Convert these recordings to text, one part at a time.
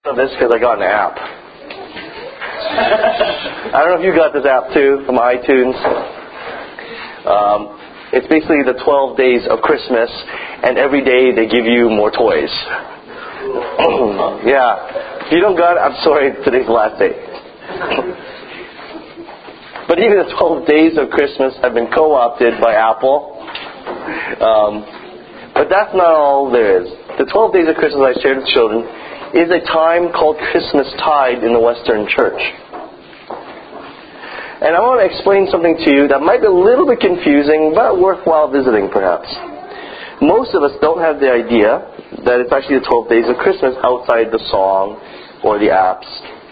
This because I got an app. I don't know if you got this app too from iTunes. It's basically the 12 days of Christmas, and every day they give you more toys. Yeah. If you don't got it, I'm sorry, today's the last day. But even the 12 days of Christmas have been co-opted by Apple. But that's not all there is. The 12 days of Christmas I shared with children is a time called Christmastide in the Western Church. And I want to explain something to you that might be a little bit confusing, but worthwhile visiting perhaps. Most of us don't have the idea that it's actually the 12 days of Christmas outside the song or the apps.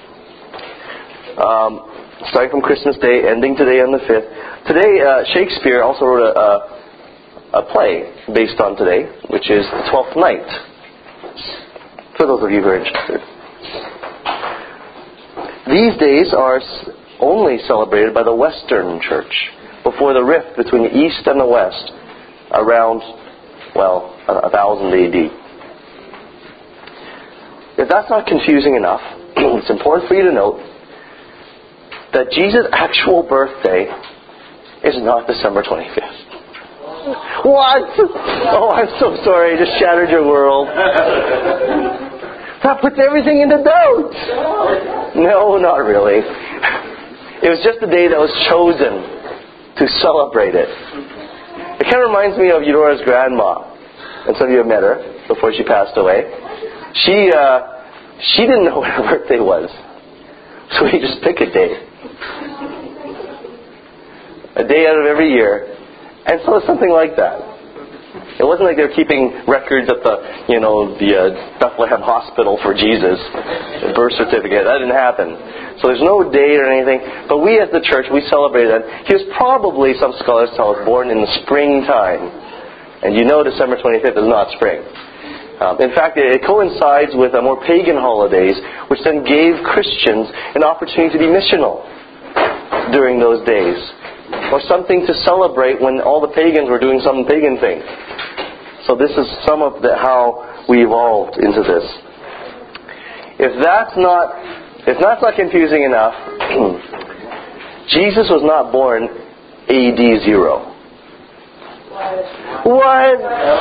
Starting from Christmas Day, ending today on the 5th. Today, Shakespeare also wrote a play based on today, which is The Twelfth Night. For those of you who are interested. These days are only celebrated by the Western Church before the rift between the East and the West around, 1000 AD. If that's not confusing enough, it's important for you to note that Jesus' actual birthday is not December 25th. What? Oh, I'm so sorry. I just shattered your world. That puts everything into doubt. No, not really. It was just a day that was chosen to celebrate it. It kind of reminds me of Eudora's grandma. And some of you have met her before she passed away. She didn't know when her birthday was. So we just pick a day. A day out of every year. And so it's something like that. It wasn't like they were keeping records at the Bethlehem Hospital for Jesus, the birth certificate. That didn't happen. So there's no date or anything. But we as the church, we celebrated that. He was probably, some scholars tell us, born in the springtime. And you know December 25th is not spring. In fact, it coincides with more pagan holidays, which then gave Christians an opportunity to be missional during those days. Or something to celebrate when all the pagans were doing some pagan thing. So this is some of how we evolved into this. If that's not confusing enough, Jesus was not born AD 0. What?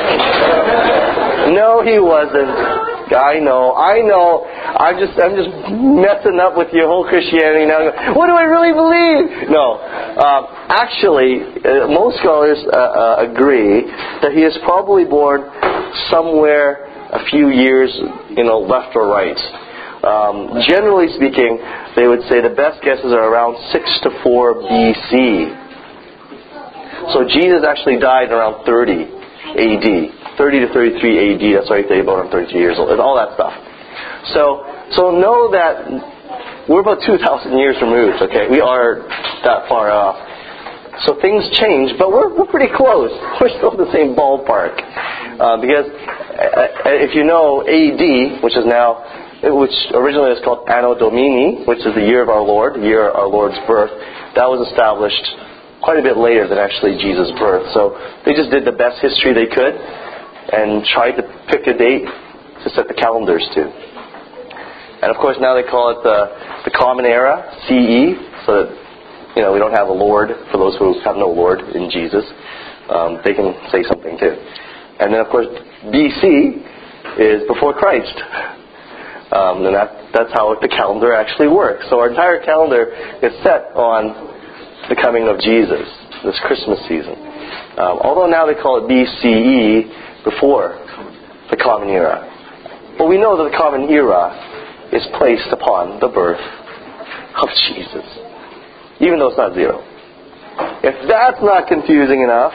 No, he wasn't. I know. I'm just messing up with your whole Christianity now. What do I really believe? No. Actually, most scholars agree that he is probably born somewhere a few years, left or right. Generally speaking, they would say the best guesses are around 6 to 4 BC. So Jesus actually died around 30 AD. 30 to 33 AD, that's why they about 33 years old, and all that stuff. So know that we're about 2,000 years removed, okay? We are that far off. So things change, but we're pretty close. We're still in the same ballpark. Because if you know AD, which originally is called Anno Domini, which is the year of our Lord, the year of our Lord's birth, that was established quite a bit later than actually Jesus' birth. So they just did the best history they could and tried to pick a date to set the calendars to. And of course now they call it the Common Era, CE, so that we don't have a Lord for those who have no Lord in Jesus. They can say something too. And then of course BC is before Christ. And that's how the calendar actually works. So our entire calendar is set on the coming of Jesus, this Christmas season. Although now they call it BCE, before the Common Era. But we know that the Common Era is placed upon the birth of Jesus, even though it's not 0. If that's not confusing enough,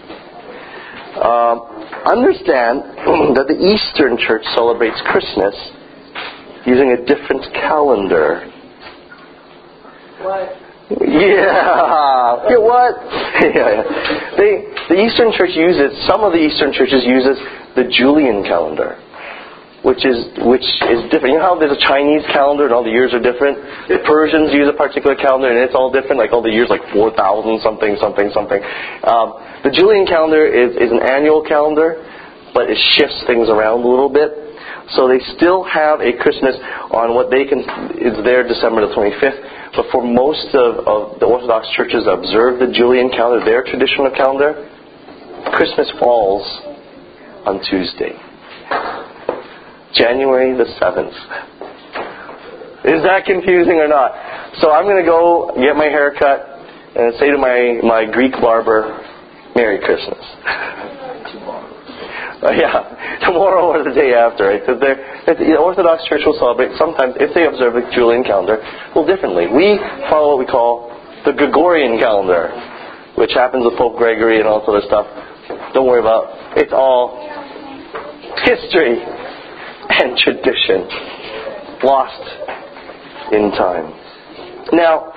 understand that the Eastern Church celebrates Christmas using a different calendar. What? Yeah. What? Yeah. The Eastern Church some of the Eastern churches uses the Julian calendar, which is different. You know how there's a Chinese calendar and all the years are different? The Persians use a particular calendar and it's all different, like all the years, like 4,000 something. The Julian calendar is an annual calendar, but it shifts things around a little bit. So they still have a Christmas on what it's their December the 25th. But for most of the Orthodox churches that observe the Julian calendar, their traditional calendar, Christmas falls on Tuesday, January the 7th. Is that confusing or not? So I'm going to go get my hair cut and say to my Greek barber, Merry Christmas. Tomorrow or the day after. Right? The Orthodox Church will celebrate sometimes, if they observe the Julian calendar, a little differently. We follow what we call the Gregorian calendar, which happens with Pope Gregory and all sort of stuff. Don't worry about it. It's all history and tradition, lost in time. Now,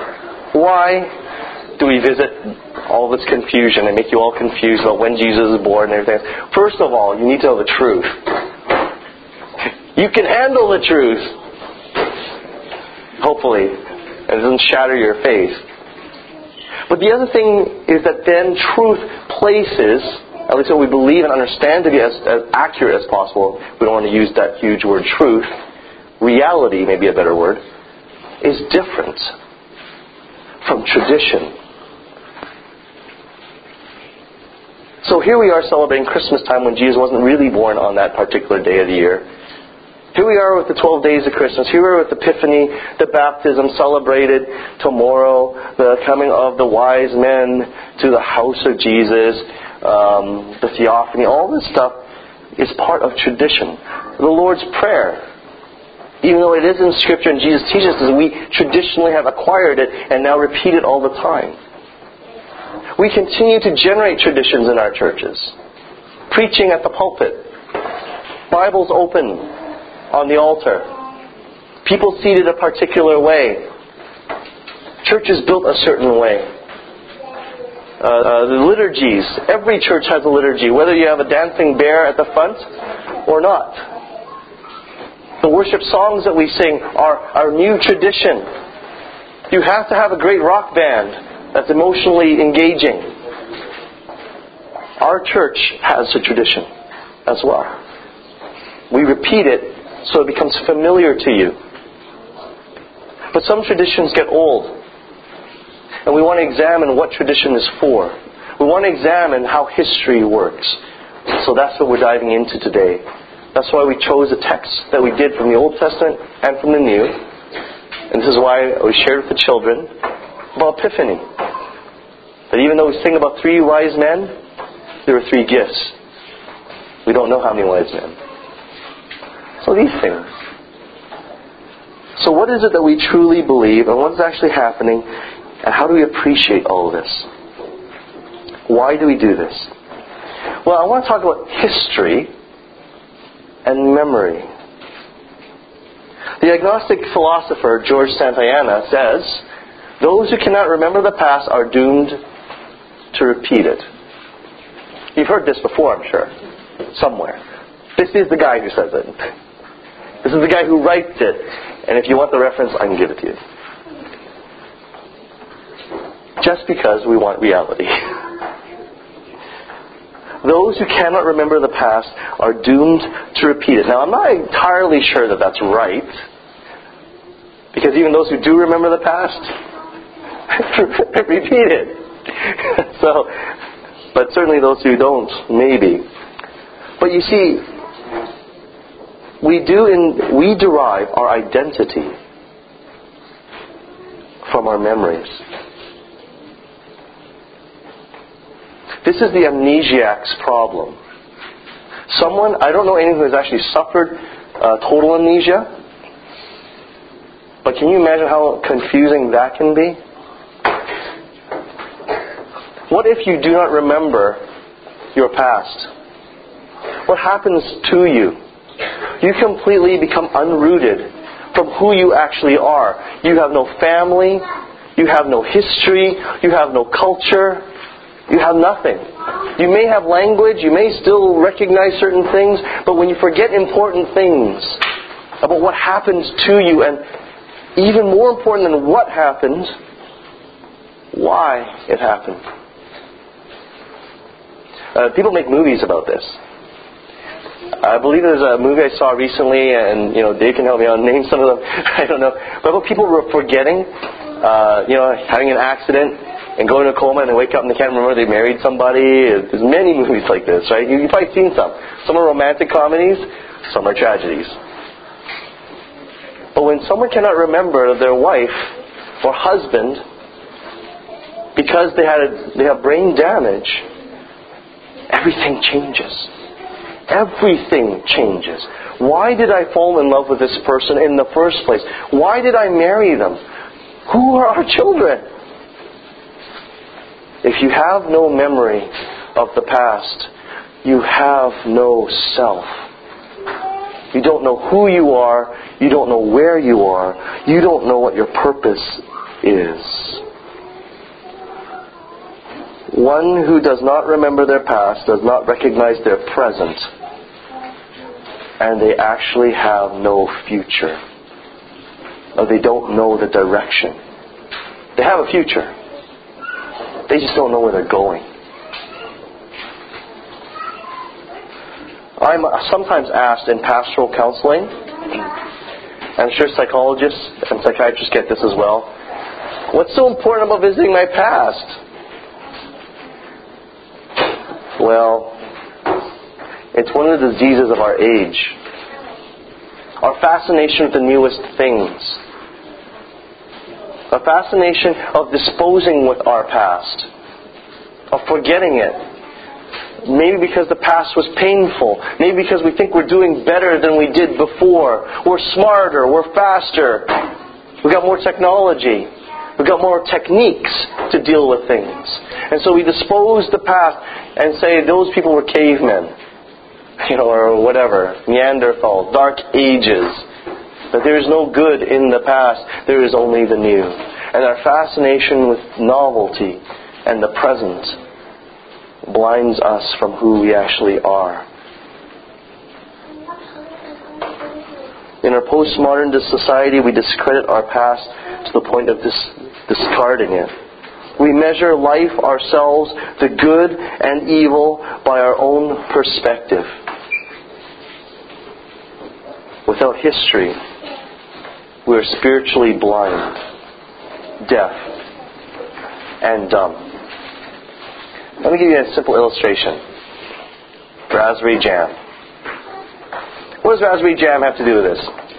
why do we visit all this confusion and make you all confused about when Jesus is born and everything? First of all, you need to know the truth. You can handle the truth, hopefully, and it doesn't shatter your faith. But the other thing is that then truth places, at least what we believe and understand to be as accurate as possible, we don't want to use that huge word truth, reality may be a better word, is different from tradition. So here we are celebrating Christmas time when Jesus wasn't really born on that particular day of the year. Here we are with the 12 days of Christmas. Here we are with Epiphany, the baptism celebrated tomorrow, the coming of the wise men to the house of Jesus, the theophany. All this stuff is part of tradition. The Lord's Prayer, even though it is in Scripture and Jesus teaches us, we traditionally have acquired it and now repeat it all the time. We continue to generate traditions in our churches. Preaching at the pulpit. Bibles open on the altar. People seated a particular way. Churches built a certain way. The liturgies. Every church has a liturgy, whether you have a dancing bear at the front or not. The worship songs that we sing are our new tradition. You have to have a great rock band that's emotionally engaging. Our church has a tradition as well. We repeat it so it becomes familiar to you. But some traditions get old. And we want to examine what tradition is for. We want to examine how history works. So that's what we're diving into today. That's why we chose a text that we did from the Old Testament and from the New. And this is why we shared with the children about Epiphany. That even though we sing about 3 wise men, there were 3 gifts. We don't know how many wise men. So these things. So what is it that we truly believe, and what is actually happening, and how do we appreciate all of this? Why do we do this? Well, I want to talk about history and memory. The agnostic philosopher George Santayana says, those who cannot remember the past are doomed to repeat it. You've heard this before, I'm sure. Somewhere. This is the guy who says it. This is the guy who writes it. And if you want the reference, I can give it to you. Just because we want reality. Those who cannot remember the past are doomed to repeat it. Now, I'm not entirely sure that that's right. Because even those who do remember the past repeat it. But certainly those who don't, maybe. But you see, we derive our identity from our memories. This is the amnesiac's problem. I don't know anyone who has actually suffered total amnesia. But can you imagine how confusing that can be? What if you do not remember your past? What happens to you? You completely become unrooted from who you actually are. You have no family. You have no history. You have no culture. You have nothing. You may have language. You may still recognize certain things. But when you forget important things about what happens to you, and even more important than what happened, why it happened. People make movies about this. I believe there's a movie I saw recently, and Dave can help me out name some of them. I don't know, but about people were forgetting, having an accident and going to a coma, and they wake up and they can't remember they married somebody. There's many movies like this, right? You've probably seen some. Some are romantic comedies, some are tragedies. But when someone cannot remember their wife or husband because they have brain damage, everything changes. Everything changes. Why did I fall in love with this person in the first place? Why did I marry them? Who are our children? If you have no memory of the past, you have no self. You don't know who you are. You don't know where you are. You don't know what your purpose is. One who does not remember their past does not recognize their present, and they actually have no future. Or they don't know the direction. They have a future. They just don't know where they're going. I'm sometimes asked in pastoral counseling, I'm sure psychologists and psychiatrists get this as well, what's so important about visiting my past? Well, it's one of the diseases of our age. Our fascination with the newest things. A fascination of disposing with our past. Of forgetting it. Maybe because the past was painful. Maybe because we think we're doing better than we did before. We're smarter. We're faster. We've got more technology. We've got more techniques to deal with things. And so we dispose the past and say those people were cavemen. Or whatever. Neanderthals. Dark ages. That there is no good in the past. There is only the new. And our fascination with novelty and the present blinds us from who we actually are. In our postmodern society, we discredit our past to the point of discarding it. We measure life, ourselves, the good and evil by our own perspective. Without history, we are spiritually blind, deaf, and dumb. Let me give you a simple illustration. Raspberry jam. What does raspberry jam have to do with this?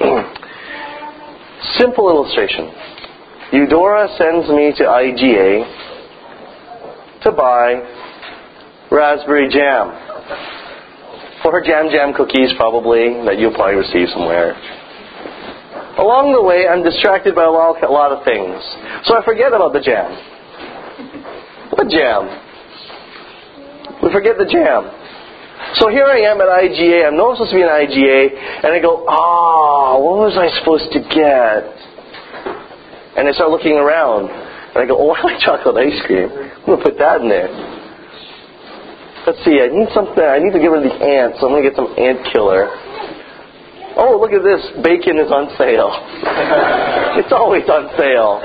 Simple illustration. Eudora sends me to IGA to buy raspberry jam. For her jam cookies, probably, that you'll probably receive somewhere. Along the way, I'm distracted by a lot of things. So I forget about the jam. What jam? We forget the jam. So here I am at IGA. I'm not supposed to be in IGA. And I go, what was I supposed to get? And I start looking around. And I go, I like chocolate ice cream. I'm going to put that in there. Let's see, I need something. I need to get rid of these ants. So I'm going to get some ant killer. Oh, look at this. Bacon is on sale. It's always on sale.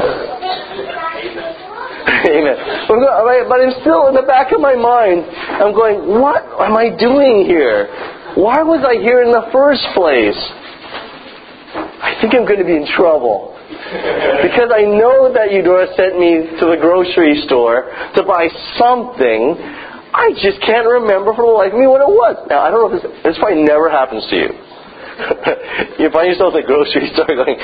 Amen. But I'm still in the back of my mind, I'm going, what am I doing here? Why was I here in the first place? I think I'm going to be in trouble. Because I know that Eudora sent me to the grocery store to buy something. I just can't remember for the life of me what it was. Now, I don't know if this probably never happens to you. You find yourself at the grocery store going,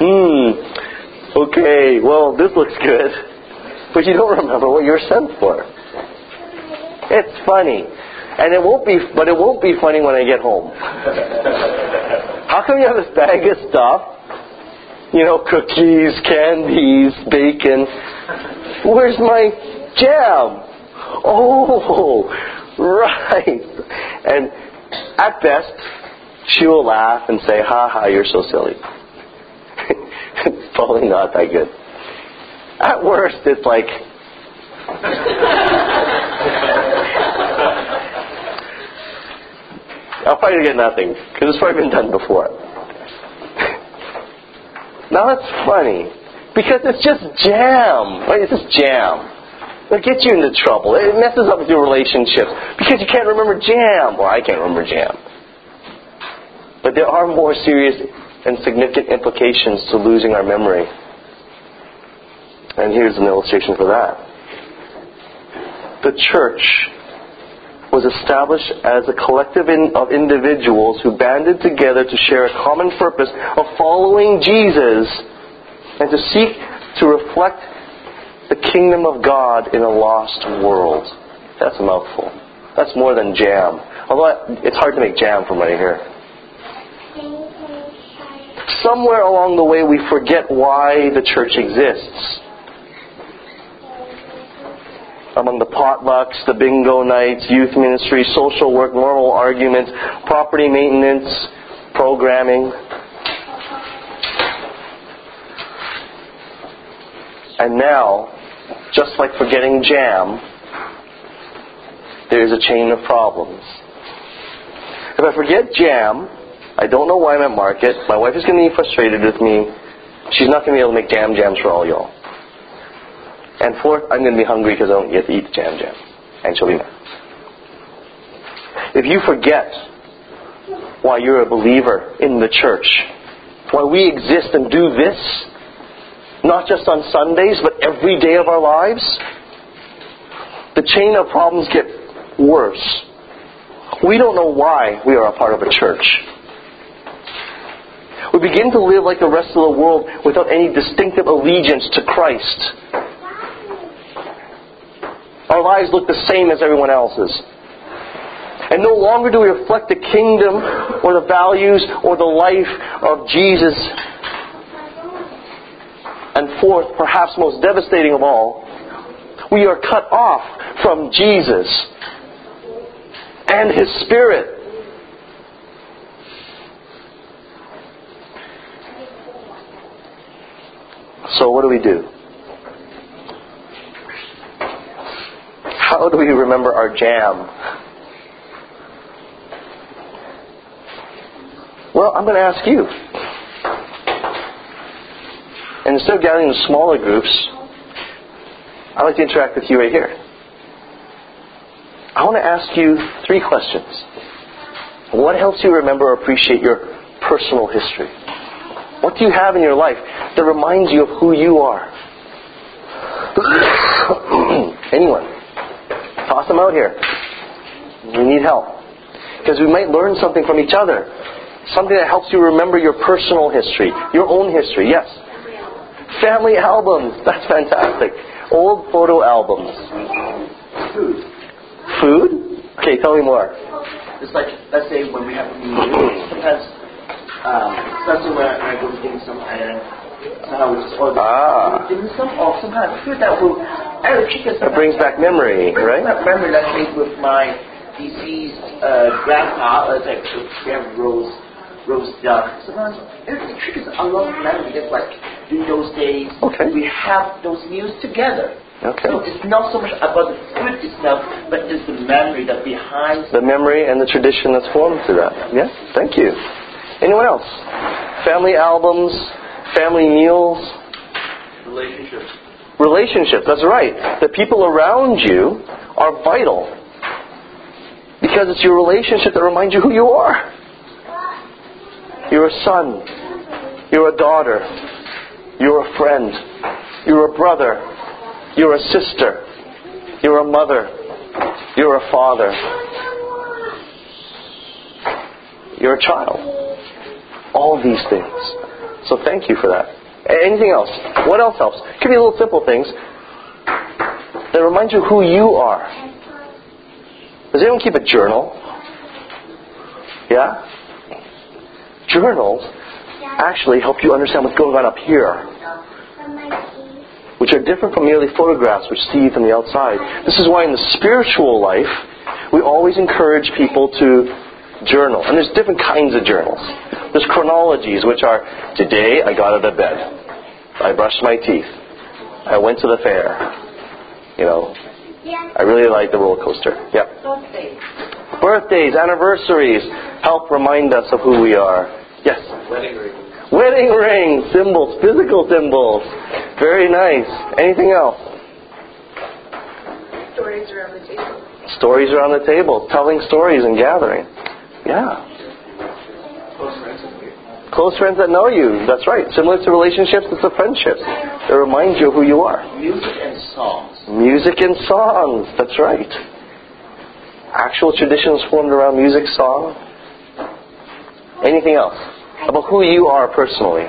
okay, well, this looks good. But you don't remember what you were sent for. It's funny. And it won't be funny when I get home. How come you have this bag of stuff? Cookies, candies, bacon. Where's my jam? Oh, right. And at best, she will laugh and say, ha, you're so silly. It's probably not that good. At worst, it's like, I'll probably get nothing, because it's probably been done before. Now that's funny, because it's just jam. Right? It's just jam. It'll get you into trouble. It messes up with your relationships, because you can't remember jam. Well, I can't remember jam. But there are more serious and significant implications to losing our memory. And here's an illustration for that. The church was established as a collective of individuals who banded together to share a common purpose of following Jesus and to seek to reflect the kingdom of God in a lost world. That's a mouthful. That's more than jam. Although it's hard to make jam from right here. Somewhere along the way we forget why the church exists. Among the potlucks, the bingo nights, youth ministry, social work, moral arguments, property maintenance, programming. And now, just like forgetting jam, there's a chain of problems. If I forget jam, I don't know why I'm at market, my wife is going to be frustrated with me, she's not going to be able to make jams for all y'all. And fourth, I'm going to be hungry because I don't get to eat the jam. And she'll be mad. If you forget why you're a believer in the church, why we exist and do this, not just on Sundays, but every day of our lives, the chain of problems get worse. We don't know why we are a part of a church. We begin to live like the rest of the world without any distinctive allegiance to Christ. Our lives look the same as everyone else's. And no longer do we reflect the kingdom or the values or the life of Jesus. And fourth, perhaps most devastating of all, we are cut off from Jesus and His Spirit. So what do? How do we remember our jam? Well, I'm going to ask you. And instead of gathering in smaller groups, I'd like to interact with you right here. I want to ask you 3 questions. What helps you remember or appreciate your personal history? What do you have in your life that reminds you of who you are? Anyone? Toss them out here. We need help. Because we might learn something from each other. Something that helps you remember your personal history. Your own history, yes. Family albums. That's fantastic. Old photo albums. Food? Okay, tell me more. It's like, let's say when we have a meeting, sometimes, especially when I go to dim sum, and somehow we just order dim sum, or some kind of food that will it brings back memory, right? Back memory, let's say with my deceased grandpa, let's say we have roast duck. Sometimes it triggers a lot of memory. Just like in those days, we have those meals together. Okay. So it's not so much about the food itself, but it's the memory that behind the memory and the tradition that's formed to that. Yeah, thank you. Anyone else? Family albums, family meals, relationships. That's right. The people around you are vital because it's your relationship that reminds you who you are. You're a son. You're a daughter. You're a friend. You're a brother. You're a sister. You're a mother. You're a father. You're a child. All of these things. So thank you for that. Anything else? What else helps? It could be little simple things that remind you who you are. Does anyone keep a journal? Yeah? Journals actually help you understand what's going on up here, which are different from merely photographs which see from the outside. This is why in the spiritual life, we always encourage people to journal. And there's different kinds of journals. There's chronologies, which are, today I got out of bed. I brushed my teeth. I went to the fair. I really like the roller coaster. Yep. Birthdays, anniversaries help remind us of who we are. Yes? Wedding rings, symbols, physical symbols. Very nice. Anything else? Stories around the table. Stories around the table. Telling stories and gathering. Yeah. close friends that know you. That's right. Similar to relationships, it's the friendships that remind you of who you are. Music and songs. Music and songs. That's right. Actual traditions formed around music, song. Anything else about who you are personally?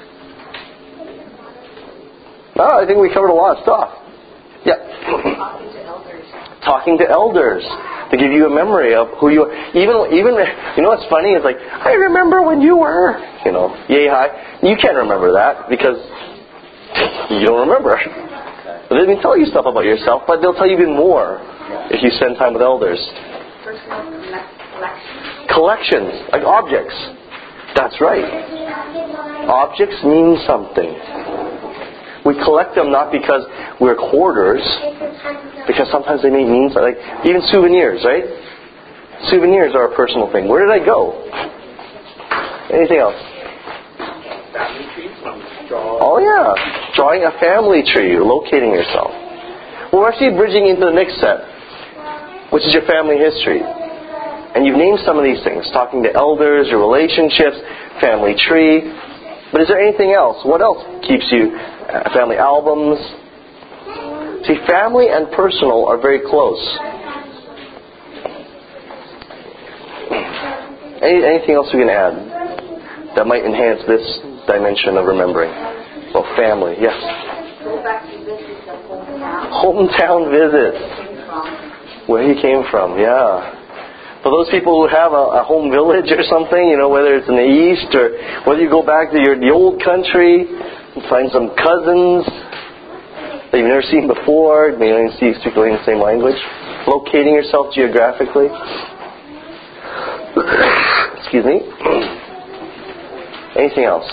I think we covered a lot of stuff. Yeah. Talking to elders. Talking to elders to give you a memory of who you are. Even you know what's funny? It's like, I remember when you were, yay high. You can't remember that because you don't remember. They can tell you stuff about yourself, but they'll tell you even more if you spend time with elders. Personal collections. Collections, like objects. That's right. Objects mean something. We collect them not because we're hoarders, because sometimes they may mean something. Like even souvenirs, right? Souvenirs are a personal thing. Where did I go? Anything else? Family trees. Draw. Oh yeah, drawing a family tree, locating yourself. Well, we're actually bridging into the next set, which is your family history. And you've named some of these things. Talking to elders, your relationships, family tree. But is there anything else? What else keeps you? Family albums. See, family and personal are very close. Anything else we can add that might enhance this dimension of remembering? Well, family, yes. Go back to visit the hometown. Hometown visits. Where he came from, yeah. For those people who have a home village or something, whether it's in the east or whether you go back to the old country and find some cousins that you've never seen before, maybe you don't even speak the same language, locating yourself geographically. Excuse me. Anything else?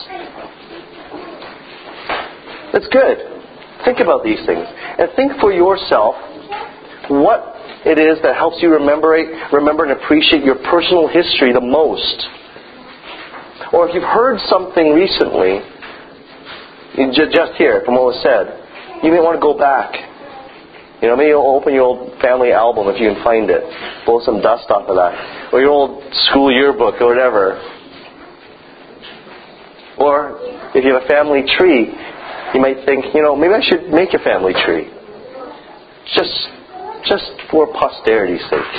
That's good. Think about these things. And think for yourself what it is that helps you remember and appreciate your personal history the most. Or if you've heard something recently, just here from what was said, you may want to go back. Maybe you'll open your old family album if you can find it. Blow some dust off of that. Or your old school yearbook or whatever. Or if you have a family tree, you might think, maybe I should make a family tree. Just for posterity's sake.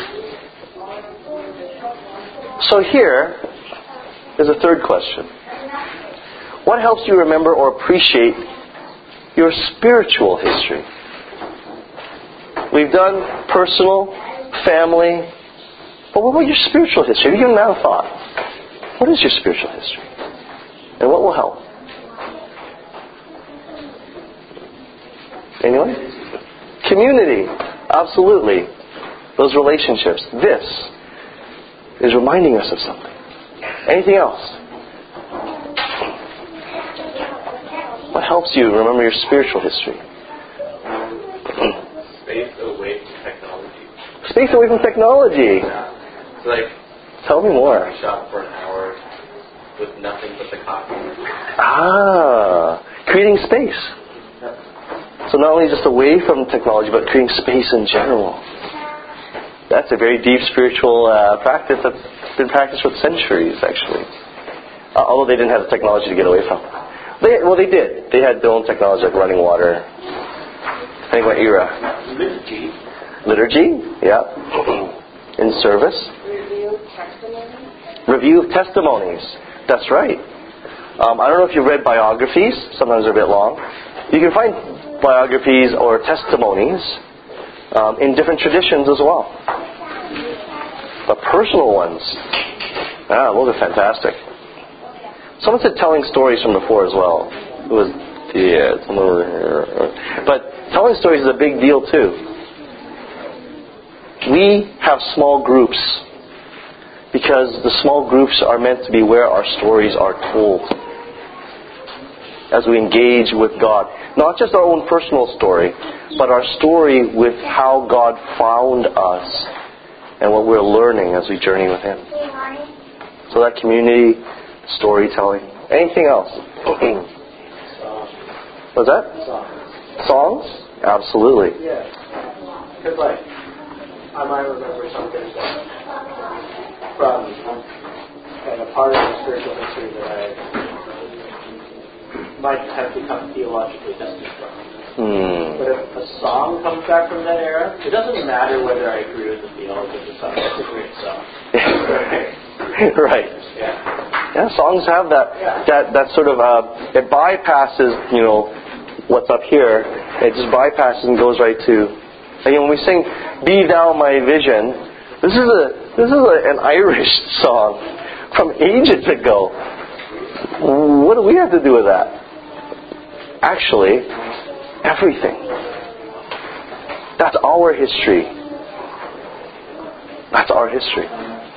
So here is a third question. What helps you remember or appreciate your spiritual history? We've done personal, family, but what about your spiritual history? Have you given that a thought? What is your spiritual history? And what will help? Anyone? Community. Absolutely. Those relationships. This is reminding us of something. Anything else? What helps you remember your spiritual history? Space away from technology. Space away from technology. Yeah. It's like, tell me more. I shop for an hour with nothing but the coffee. Creating space. So not only just away from technology, but creating space in general. That's a very deep spiritual practice that's been practiced for centuries, actually. Although they didn't have the technology to get away from. They did. They had their own technology like running water. Depending what era. Liturgy, yeah. In service. Review of testimonies. That's right. I don't know if you've read biographies. Sometimes they're a bit long. You can find biographies or testimonies in different traditions as well. The personal ones. Those are fantastic. Someone said telling stories from before as well. It was, it's over here. But telling stories is a big deal too. We have small groups because the small groups are meant to be where our stories are told as we engage with God. Not just our own personal story, but our story with how God found us and what we're learning as we journey with Him. So that community, storytelling. Anything else? What's that? Songs? Absolutely. Yeah. Because I might remember something from and a part of the spiritual history that I might have become theologically distant from. But if a song comes back from that era, it doesn't matter whether I agree with the theology of the song. It's a great song. Right. Yeah, songs have that sort of it bypasses, what's up here. It just bypasses and goes right to. When we sing "Be Thou My Vision," this is an Irish song from ages ago. What do we have to do with that? Actually, everything. That's our history. That's our history.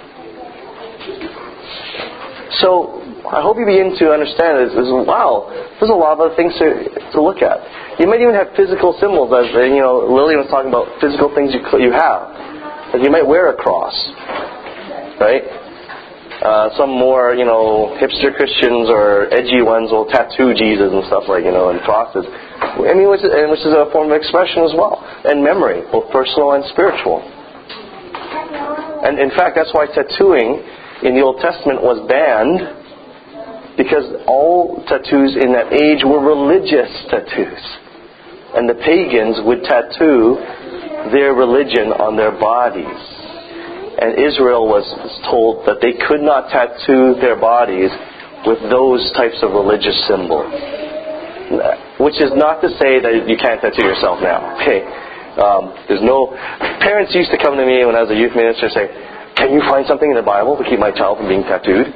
So, I hope you begin to understand this. Wow, there's a lot of other things to look at. You might even have physical symbols, as Lillian was talking about physical things you have. Like you might wear a cross, right? Some more, hipster Christians or edgy ones will tattoo Jesus and stuff like, and crosses. Which is a form of expression as well. And memory, both personal and spiritual. And in fact, that's why tattooing in the Old Testament was banned, because all tattoos in that age were religious tattoos. And the pagans would tattoo their religion on their bodies. And Israel was told that they could not tattoo their bodies with those types of religious symbols. Which is not to say that you can't tattoo yourself now. Okay, there's no. Parents used to come to me when I was a youth minister and say, "Can you find something in the Bible to keep my child from being tattooed?"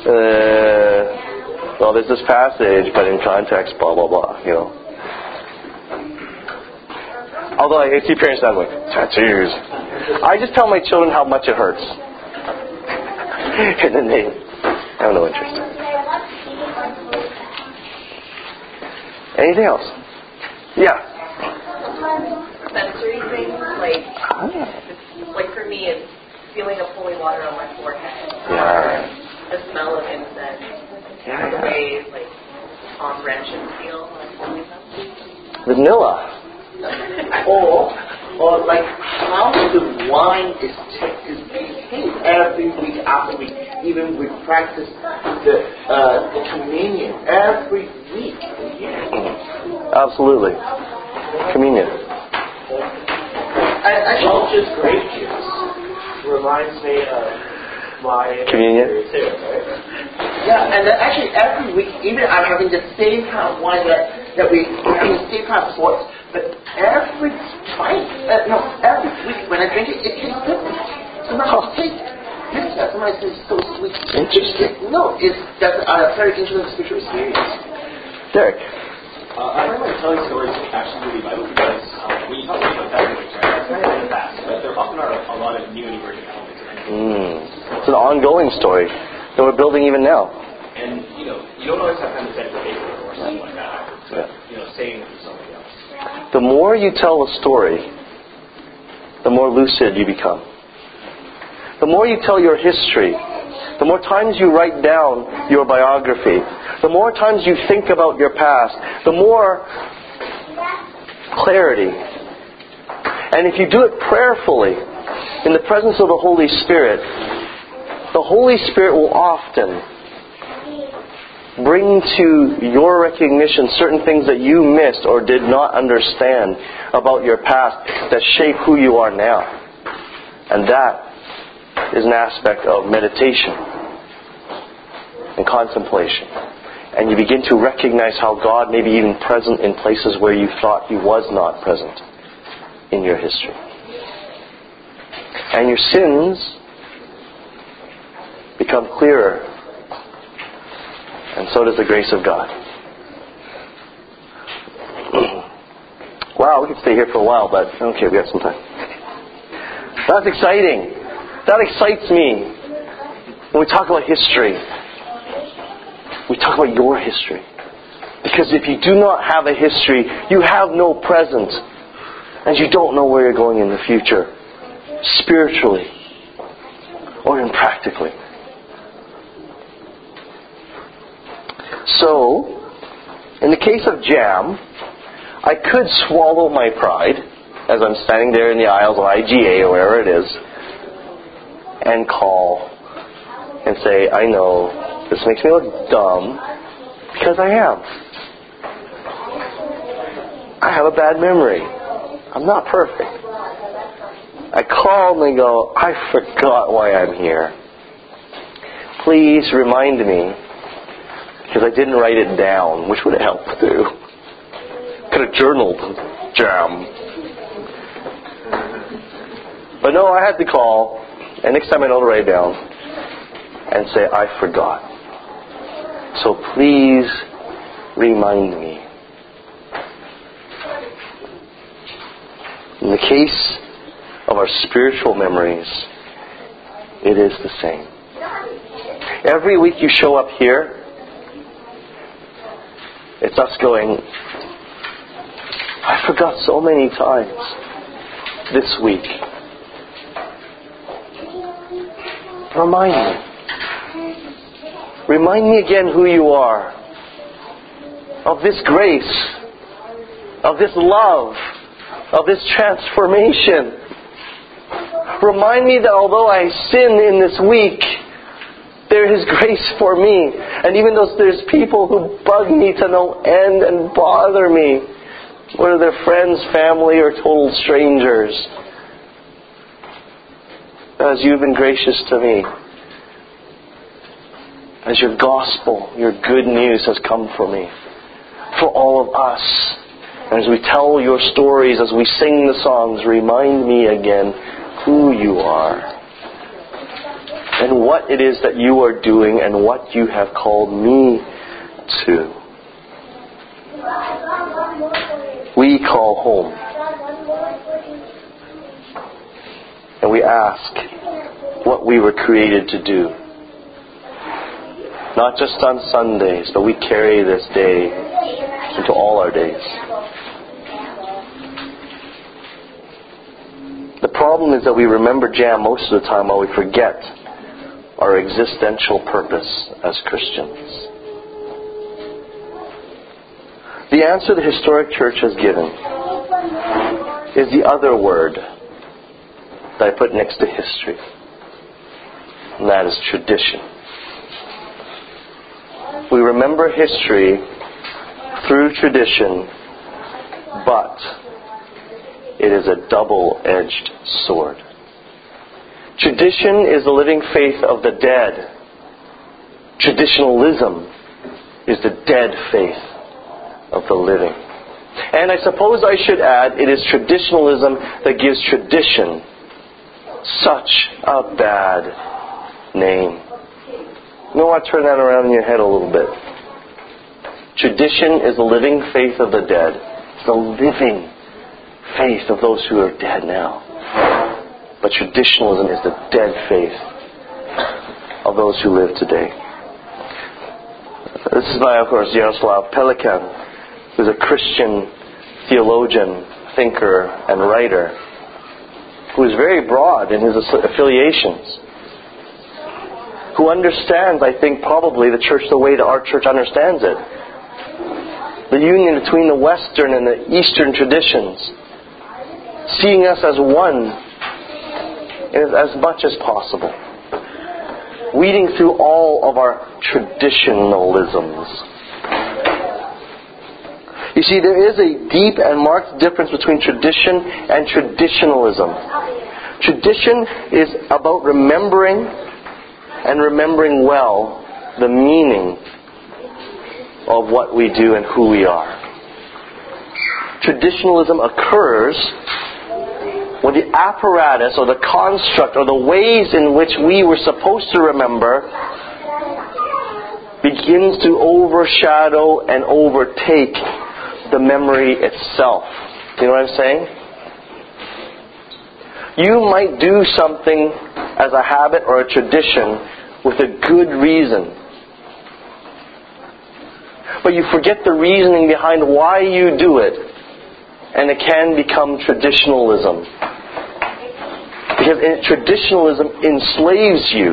Well, there's this passage, but in context, blah blah blah. Although I see parents now going, tattoos. I just tell my children how much it hurts. And then they have no interest. Anything else? Yeah. Sensory things, like for me, it's feeling of holy water on my forehead. Yeah. The smell of incense. Yeah. The way, Tom Rensham feel. Vanilla. Or how the wine is behaved every week after week. Even we practice the communion every week. Absolutely. Communion. Welch's grape juice reminds me of my communion. Too, right? Yeah, and then actually every week, even I'm having the same kind of wine that we're having the same kind of sports, but every week when I drink it, it tastes different. Sometimes it tastes bitter, sometimes it tastes so sweet. Interesting. That's a very interesting spiritual experience. Derek. I find like telling stories actually really vital because when you talk about Catholics, right, that's kind of in the past, but there often are a lot of new and emerging elements. It's an ongoing story that we're building even now. And, you don't always have time to set the paper or something like that. But, saying it to somebody else. The more you tell a story, the more lucid you become. The more you tell your history, the more times you write down your biography, the more times you think about your past, the more clarity. And if you do it prayerfully, in the presence of the Holy Spirit will often bring to your recognition certain things that you missed or did not understand about your past that shape who you are now. And that is an aspect of meditation and contemplation. And you begin to recognize how God may be even present in places where you thought He was not present in your history. And your sins become clearer. And so does the grace of God. Wow, we could stay here for a while, but okay, we got some time. That's exciting. That excites me. When we talk about history, we talk about your history. Because if you do not have a history, you have no present. And you don't know where you're going in the future. Spiritually. Or practically. So, in the case of jam, I could swallow my pride as I'm standing there in the aisles of IGA or wherever it is and call and say, I know this makes me look dumb, because I am. I have a bad memory. I'm not perfect. I calmly go, I forgot why I'm here. Please remind me, because I didn't write it down, which would help too. Could have journaled, jam. But no, I had to call, and next time I know to write it down, and say, I forgot. So please remind me. In the case of our spiritual memories, it is the same. Every week you show up here, it's us going, I forgot so many times this week. Remind me. Remind me again who you are. Of this grace. Of this love. Of this transformation. Remind me that although I sin in this week, there is grace for me. And even though there's people who bug me to no end and bother me, whether they're friends, family, or total strangers, as you've been gracious to me, as your gospel, your good news has come for me, for all of us. And as we tell your stories, as we sing the songs, remind me again who you are and what it is that you are doing and what you have called me to. We call home. And we ask what we were created to do. Not just on Sundays, but we carry this day into all our days. The problem is that we remember jam most of the time while we forget our existential purpose as Christians. The answer the historic church has given is the other word that I put next to history. And that is tradition. We remember history through tradition, but it is a double-edged sword. Tradition is the living faith of the dead. Traditionalism is the dead faith of the living. And I suppose I should add, it is traditionalism that gives tradition such a bad name. You know what? Turn that around in your head a little bit. Tradition is the living faith of the dead. It's the living faith of those who are dead now. But traditionalism is the dead faith of those who live today. This is by, of course, Jaroslav Pelikan, who's a Christian theologian, thinker, and writer, who is very broad in his affiliations, who understands, I think, probably the church the way that our church understands it. The union between the Western and the Eastern traditions, seeing us as one as much as possible, weeding through all of our traditionalisms. You see, there is a deep and marked difference between tradition and traditionalism. Tradition is about remembering, and remembering well, the meaning of what we do and who we are. Traditionalism occurs when the apparatus or the construct or the ways in which we were supposed to remember begins to overshadow and overtake the memory itself. You know what I'm saying? You might do something as a habit or a tradition with a good reason, but you forget the reasoning behind why you do it, and it can become traditionalism. Because traditionalism enslaves you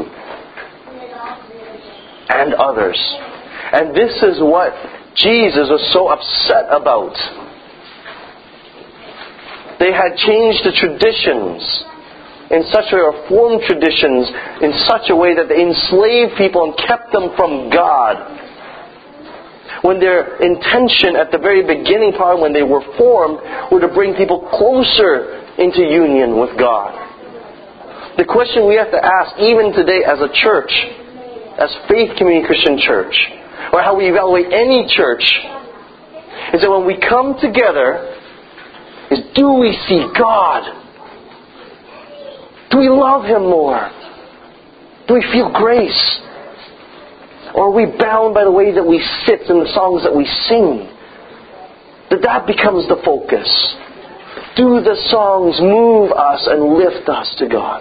and others. And this is what Jesus was so upset about. They had changed the traditions in such a way, or formed traditions in such a way that they enslaved people and kept them from God. When their intention at the very beginning part, when they were formed, were to bring people closer into union with God. The question we have to ask, even today as a church, as Faith Community Christian Church, or how we evaluate any church, is that when we come together, is do we see God? Do we love Him more? Do we feel grace? Or are we bound by the way that we sit and the songs that we sing? That becomes the focus. Do the songs move us and lift us to God?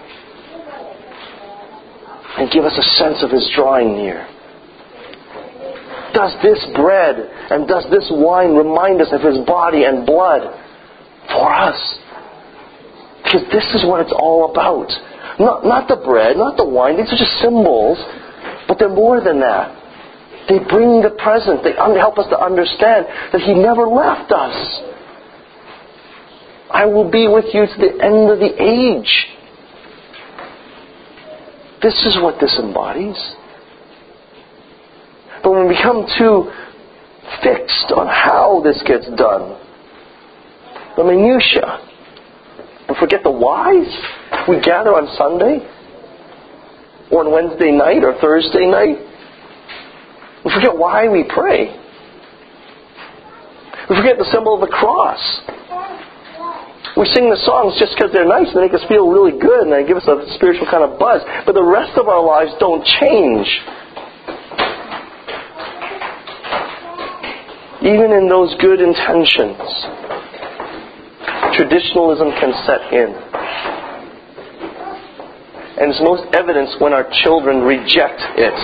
And give us a sense of His drawing near? Does this bread and does this wine remind us of His body and blood for us? Because this is what it's all about. Not the bread, not the wine. These are just symbols. But they're more than that. They bring the present. They help us to understand that He never left us. I will be with you to the end of the age. This is what this embodies. But when we become too fixed on how this gets done, the minutiae, and forget the whys, we gather on Sunday, or on Wednesday night, or Thursday night. We forget why we pray. We forget the symbol of the cross. We sing the songs just because they're nice and they make us feel really good and they give us a spiritual kind of buzz. But the rest of our lives don't change. Even in those good intentions, traditionalism can set in. And it's most evidenced when our children reject it.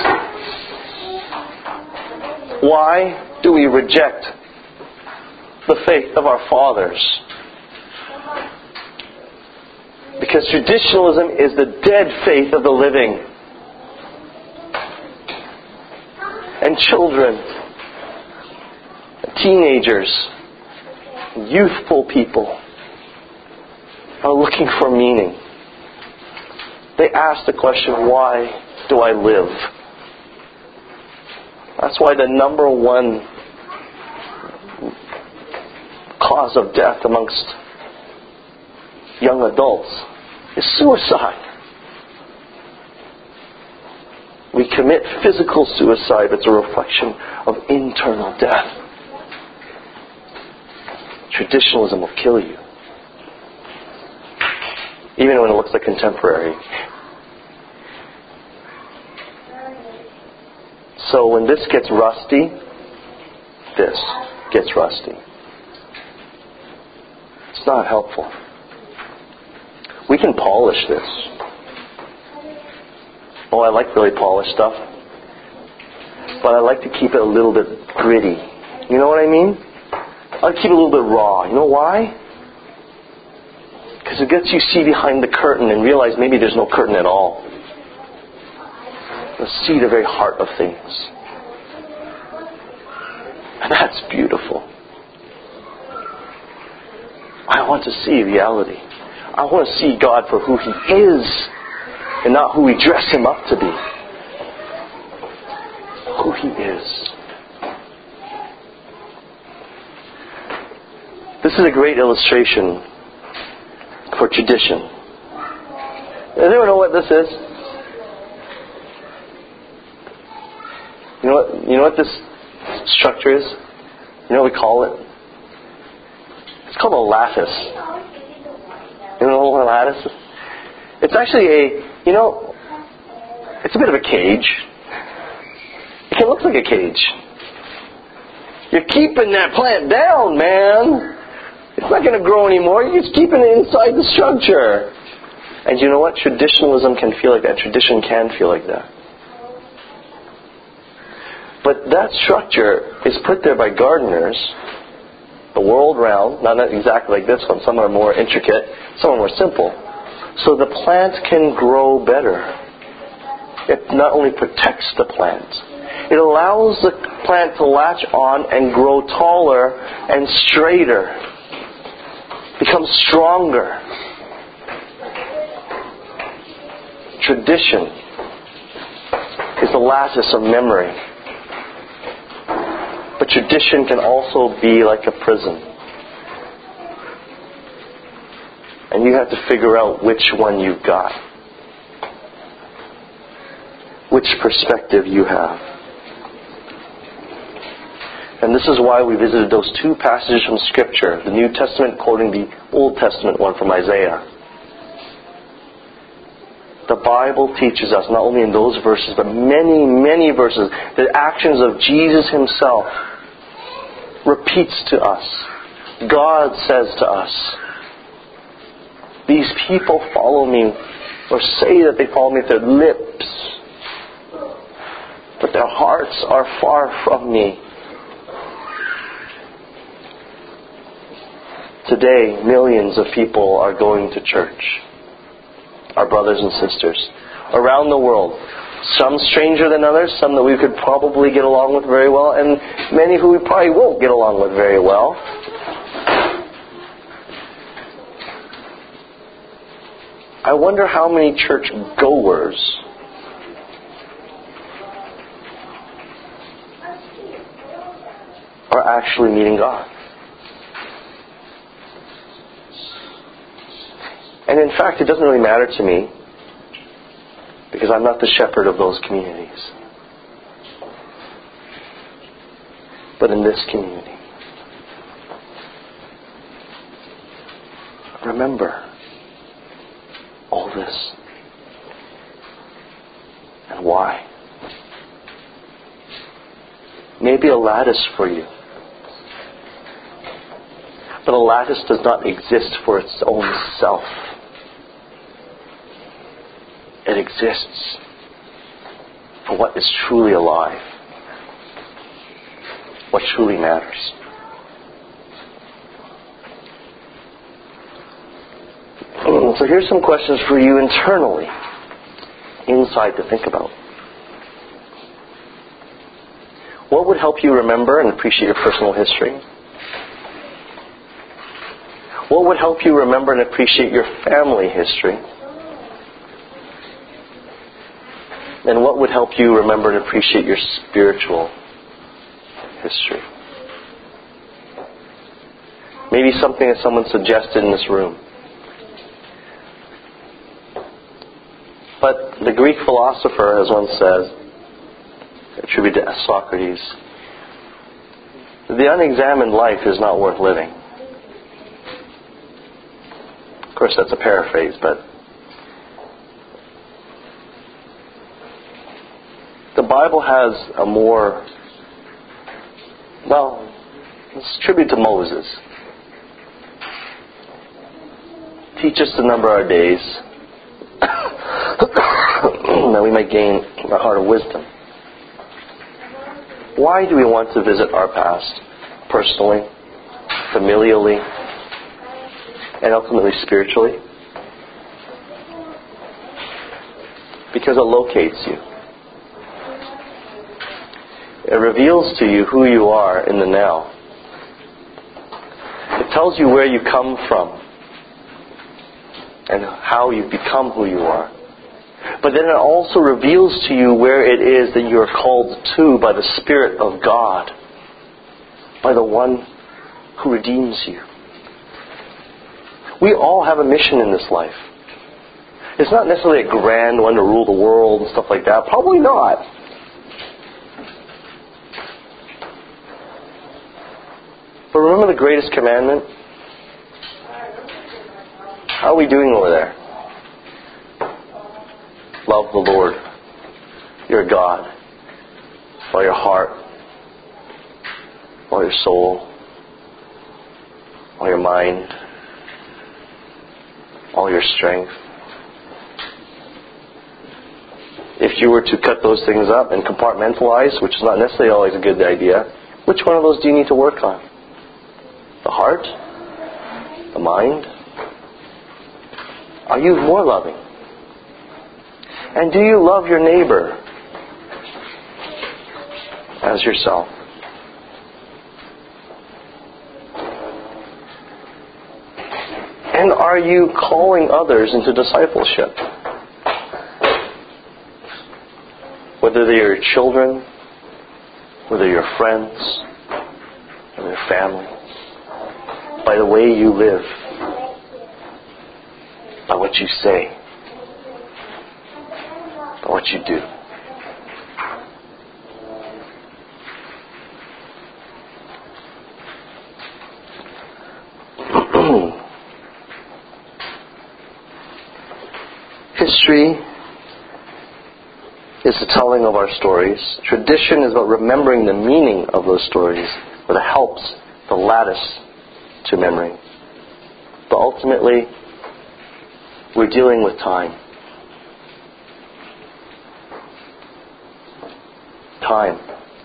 Why do we reject the faith of our fathers? Because traditionalism is the dead faith of the living. And children, teenagers, youthful people are looking for meaning. They ask the question, why do I live? That's why the number one cause of death amongst young adults is suicide. We commit physical suicide, but it's a reflection of internal death. Traditionalism will kill you. Even when it looks like contemporary. So when this gets rusty, this gets rusty. It's not helpful. We can polish this. Oh, I like really polished stuff. But I like to keep it a little bit gritty. You know what I mean? I like to keep it a little bit raw. You know why? Because it gets you see behind the curtain and realize maybe there's no curtain at all. You'll see the very heart of things. And that's beautiful. I want to see reality. I want to see God for who He is and not who we dress Him up to be. Who He is. This is a great illustration for tradition. Does anyone know what this is? You know what this structure is? You know what we call it? It's called a lattice. You know what a lattice is? It's actually it's a bit of a cage. It can look like a cage. You're keeping that plant down, man. It's not going to grow anymore. You're just keeping it inside the structure. And you know what? Traditionalism can feel like that. Tradition can feel like that. But that structure is put there by gardeners the world round, not exactly like this one. Some are more intricate, some are more simple. So the plant can grow better. It not only protects the plant, it allows the plant to latch on and grow taller and straighter, become stronger. Tradition is the lattice of memory. But tradition can also be like a prison. And you have to figure out which one you've got. Which perspective you have. And this is why we visited those two passages from Scripture, the New Testament quoting the Old Testament one from Isaiah. The Bible teaches us, not only in those verses, but many, many verses, the actions of Jesus Himself repeats to us. God says to us, these people follow me, or say that they follow me with their lips, but their hearts are far from me. Today, millions of people are going to church. Our brothers and sisters around the world. Some stranger than others, some that we could probably get along with very well, and many who we probably won't get along with very well. I wonder how many church goers are actually meeting God. And in fact, it doesn't really matter to me, because I'm not the shepherd of those communities. But in this community, remember all this. And why? Maybe a lattice for you. But a lattice does not exist for its own self. It exists for what is truly alive. What truly matters. So here's some questions for you internally, inside, to think about. What would help you remember and appreciate your personal history? What would help you remember and appreciate your family history? And what would help you remember and appreciate your spiritual history? Maybe something that someone suggested in this room. But the Greek philosopher, as one says, attributed to Socrates, the unexamined life is not worth living. Of course, that's a paraphrase, but the Bible has a more, it's a tribute to Moses. Teach us to number our days, that we may gain a heart of wisdom. Why do we want to visit our past, personally, familially, and ultimately spiritually? Because it locates you. It reveals to you who you are in the now. It tells you where you come from and how you've become who you are. But then it also reveals to you where it is that you are called to by the Spirit of God, by the one who redeems you. We all have a mission in this life. It's not necessarily a grand one to rule the world and stuff like that. Probably not. But remember the greatest commandment? How are we doing over there? Love the Lord, your God, with all your heart, all your soul, all your mind, all your strength. If you were to cut those things up and compartmentalize, which is not necessarily always a good idea, which one of those do you need to work on? The heart? The mind? Are you more loving? And do you love your neighbor as yourself? And are you calling others into discipleship? whether they're your children, whether you're your friends, or your family, by the way you live, by what you say, by what you do. History is the telling of our stories. Tradition is about remembering the meaning of those stories, or the helps, the lattice to memory. But ultimately, we're dealing with time. Time.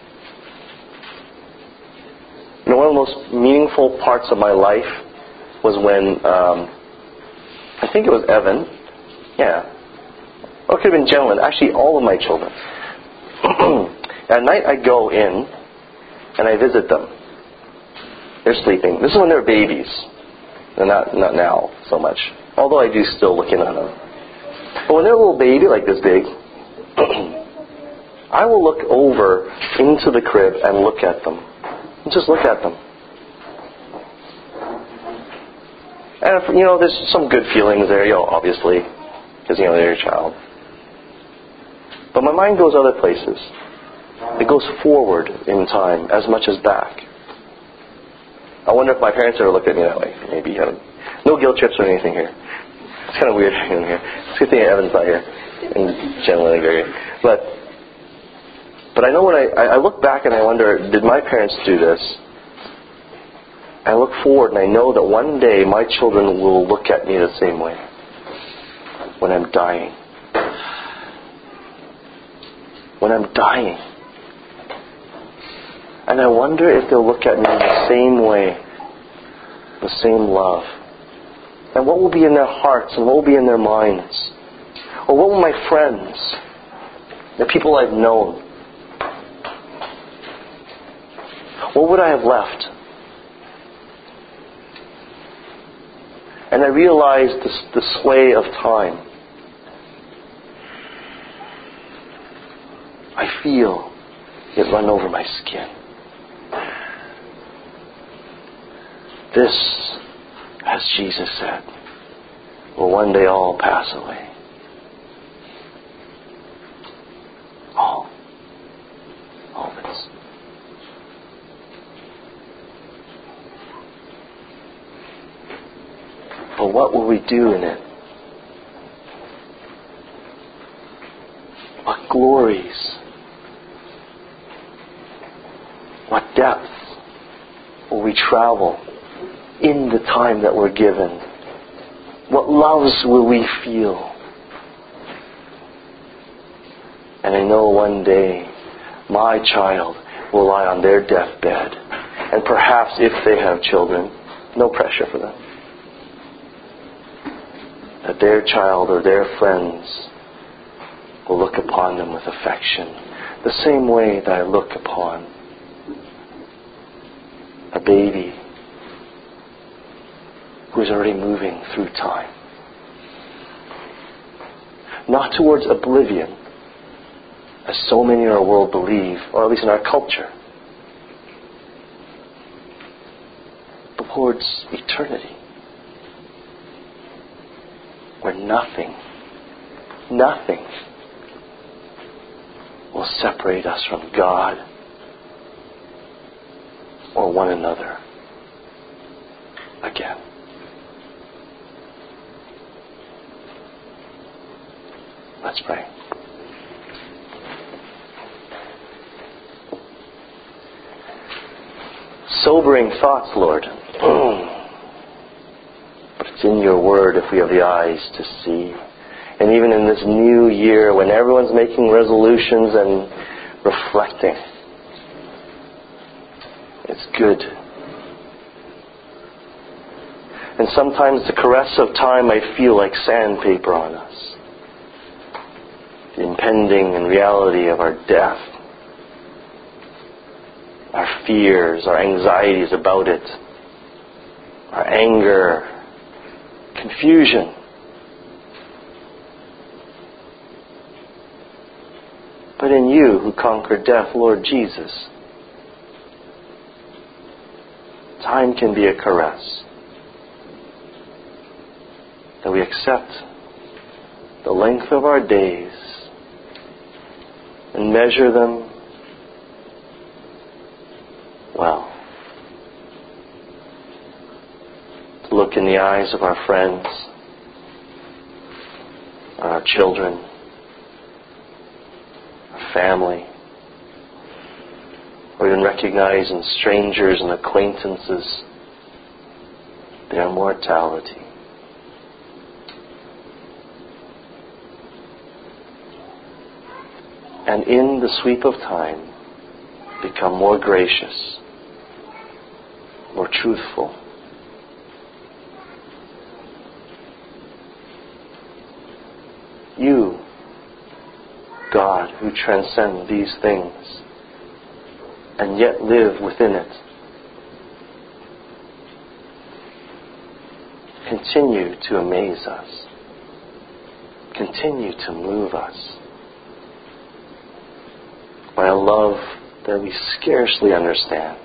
You know, one of the most meaningful parts of my life was when, I think it was Evan, or it could have been gentlemen, actually all of my children. At night I go in and I visit them. They're sleeping. This is when they're babies. And not now so much. Although I do still look in on them. But when they're a little baby, like this big, I will look over into the crib and look at them. And just look at them. And if, there's some good feelings there, obviously. Because, they're your child. But my mind goes other places. It goes forward in time as much as back. I wonder if my parents ever looked at me that way. Maybe. No guilt trips or anything here. It's kind of weird in here. It's a good thing Evan's not here. And generally very. But I know when I look back and I wonder, did my parents do this? I look forward and I know that one day my children will look at me the same way. When I'm dying. When I'm dying. And I wonder if they'll look at me the same way. The same love. And what will be in their hearts and what will be in their minds? Or what will my friends, the people I've known, what would I have left? And I realized the sway of time. I feel it run over my skin. This, as Jesus said, will one day all pass away. All this. But what will we do in it? What glories? What depth will we travel in the time that we're given? What loves will we feel? And I know one day my child will lie on their deathbed, and perhaps if they have children, no pressure for them, that their child or their friends will look upon them with affection, the same way that I look upon a baby who is already moving through time. Not towards oblivion, as so many in our world believe, or at least in our culture, but towards eternity, where nothing will separate us from God or one another again. Let's pray. Sobering thoughts, Lord. But it's in your word if we have the eyes to see. And even in this new year when everyone's making resolutions and reflecting, it's good. And sometimes the caress of time might feel like sandpaper on us. The impending and reality of our death. Our fears, our anxieties about it. Our anger, confusion. But but in you who conquered death, Lord Jesus. Time can be a caress. That we accept the length of our days and measure them well. To look in the eyes of our friends, our children, our family, or even recognize in strangers and acquaintances their mortality. And in the sweep of time, become more gracious, more truthful. You, God, who transcend these things and yet live within it, continue to amaze us. Continue to move us by a love that we scarcely understand,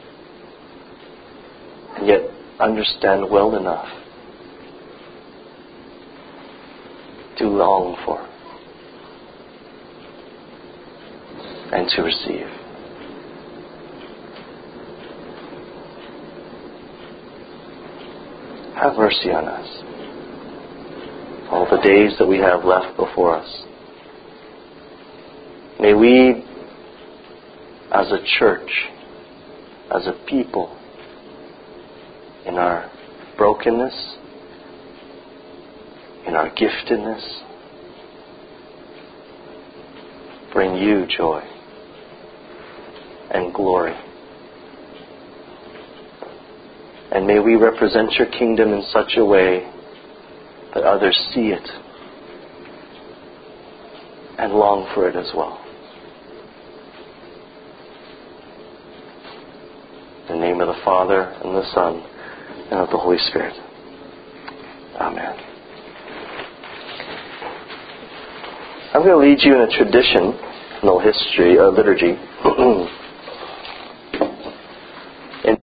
and yet understand well enough to long for and to receive. Have mercy on us. All the days that we have left before us. May we, as a church, as a people, in our brokenness, in our giftedness, bring you joy and glory. And may we represent your kingdom in such a way that others see it and long for it as well. In the name of the Father, and the Son, and of the Holy Spirit. Amen. I'm going to lead you in a tradition, no history, liturgy.